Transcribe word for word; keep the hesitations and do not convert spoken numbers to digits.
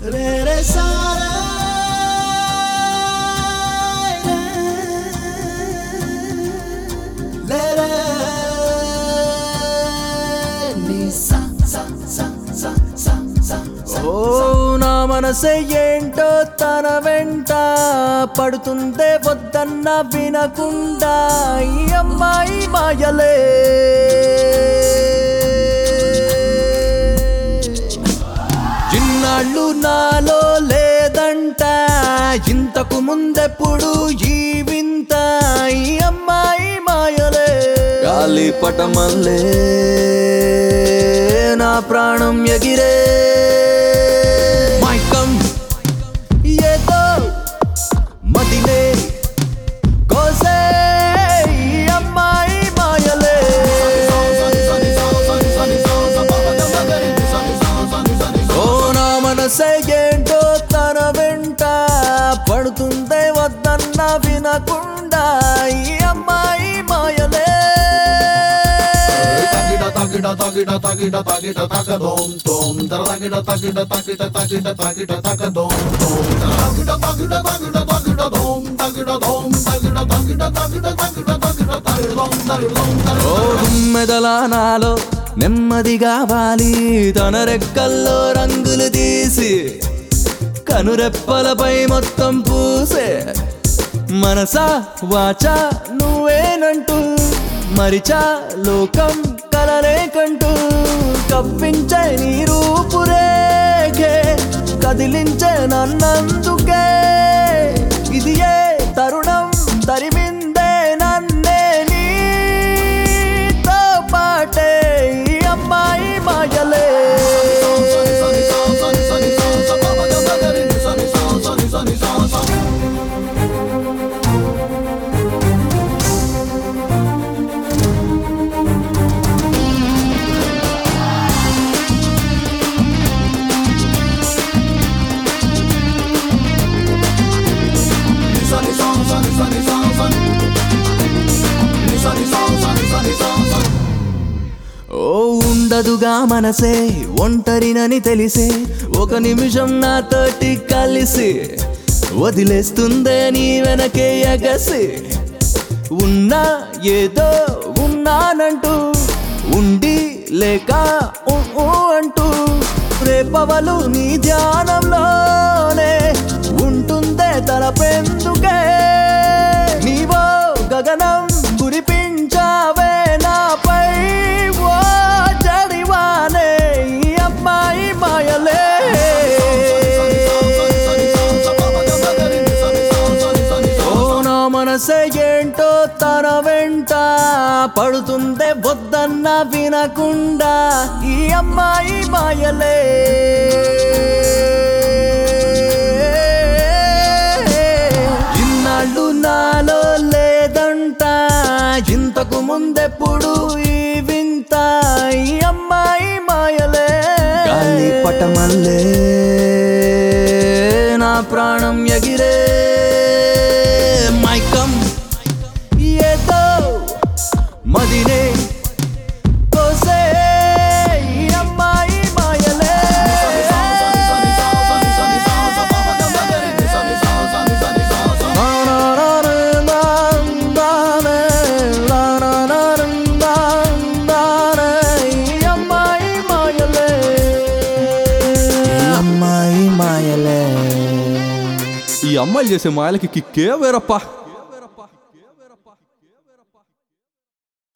ఓ నా మనసే ఏంటో తన వెంట పడుతుందే వద్దన్న వినకుండా ఈ అమ్మాయి మాయలే ఇన్నాళ్ళు నాలో లేదంట ఇంతకు ముందెప్పుడు ఈ వింత ఈ అమ్మాయి మాయలే గాలి పటమల్లే నా ప్రాణం ఎగిరే మైకం ఏదో మదిలే కోసే ఈ అమ్మాయి మాయలే ఓ నా మనసే ఏంటో తన వెంట పడుతుందే వద్దన్న వినకుండా ఈ అమ్మాయి మాయలే Tagida tagida tagida tagida taga dom dom tagida tagida tagida tagida tagida taga dom dom tagida tagida tagida tagida dom tagida dom tagida tagida tagida tagida tagida tagida dom tagida ఓ గుమ్మెదలా నాలో నెమ్మదిగా వాలి తన రెక్కల్లో రంగులు తీసి కనురెప్పలపై మొత్తం పూసే మనసా వాచా నువ్వేనంటూ మరిచా లోకం కలనే కంటూ కవ్వించే నీ రూపురేఖే కదిలించే నన్నందుకే ఇది ఏ తరుణం తరిమిందే నన్నే నీతో పాటే ఈ అమ్మాయి మాయలే ఓ ఉండదుగా మనసే ఒంటరినని తెలిసే ఒక నిమిషం నాతోటి కలిసి వదిలేస్తుందే నీ వెనకే ఎగసి ఉన్నా ఏదో ఉన్నానంటూ ఉండి లేక ఊ ఊ అంటూ రేపవలు నీ ధ్యానంలోనే ఉంటుందే తలపెందుకే నీవో గగనం కురిపించావే నాపై ఓ జడివానే ఈ అమ్మాయి మాయలే ఓ నా మనసే ఏంటో తన వెంట పడుతుందే వద్దన్న వినకుండా ఈ అమ్మాయి మాయలే ఇన్నాళ్ళు నాలో లేదంట ఇంతకు ముందెప్పుడు ఈ వింత ఈ అమ్మాయి మాయలే గాలి పటమల్లే నా ప్రాణం ఎగిరే మైకం ఏదో మదినే కోసే ఈ అమ్మాయి మాయలే ఈ అమ్మాయిలు చేసే మాయలకి కిక్కే వేరప్పా.